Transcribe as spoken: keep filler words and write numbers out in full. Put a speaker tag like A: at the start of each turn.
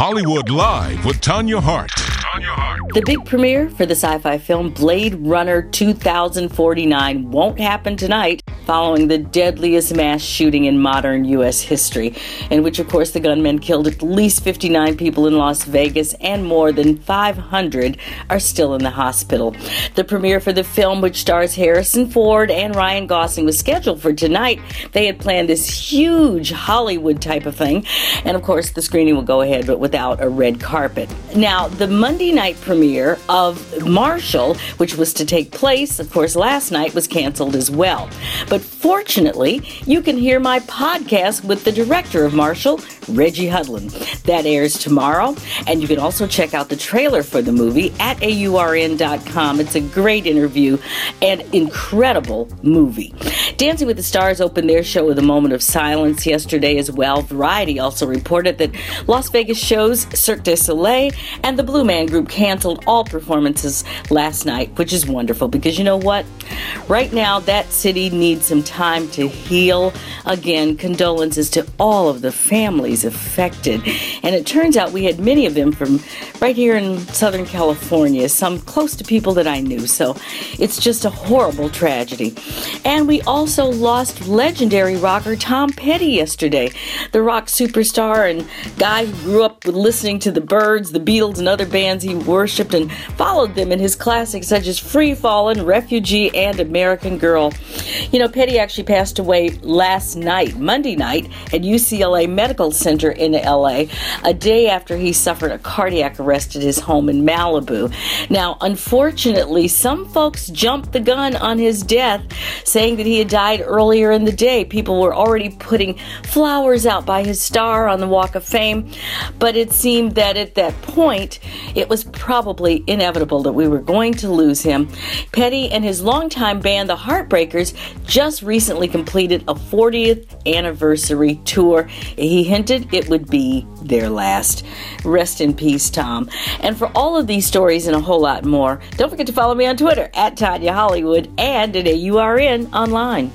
A: Hollywood Live with Tanya Hart.
B: The big premiere for the sci-fi film Blade Runner two thousand forty-nine won't happen tonight, following the deadliest mass shooting in modern U S history, in which, of course, the gunmen killed at least fifty-nine people in Las Vegas and more than five hundred are still in the hospital. The premiere for the film, which stars Harrison Ford and Ryan Gosling, was scheduled for tonight. They had planned this huge Hollywood type of thing, and of course, the screening will go ahead, but without a red carpet. Now, the Monday night premiere of Marshall, which was to take place, of course, last night, was canceled as well. But fortunately, you can hear my podcast with the director of Marshall, Reggie Hudlin. That airs tomorrow, and you can also check out the trailer for the movie at A U R N dot com. It's a great interview and incredible movie. Dancing with the Stars opened their show with a moment of silence yesterday as well. Variety also reported that Las Vegas shows Cirque du Soleil and the Blue Man Group canceled all performances last night, which is wonderful because you know what? Right now, that city needs some time to heal. Again, condolences to all of the families affected. And it turns out we had many of them from right here in Southern California, some close to people that I knew. So it's just a horrible tragedy. And we also lost legendary rocker Tom Petty yesterday. The rock superstar and guy who grew up with listening to the Byrds, the Beatles, and other bands he worshipped and followed them in his classics such as Free Fallin', Refugee, and American Girl. You know, Petty actually passed away last night, Monday night, at U C L A Medical Center in L A, a day after he suffered a cardiac arrest at his home in Malibu. Now, unfortunately, some folks jumped the gun on his death, saying that he had died earlier in the day. People were already putting flowers out by his star on the Walk of Fame, but it seemed that at that point, it was probably inevitable that we were going to lose him. Petty and his longtime band, the Heartbreakers, just recently completed a fortieth anniversary tour. He hinted it would be their last. Rest in peace, Tom. And for all of these stories and a whole lot more, don't forget to follow me on Twitter at Tanya Hollywood and at A U R N online.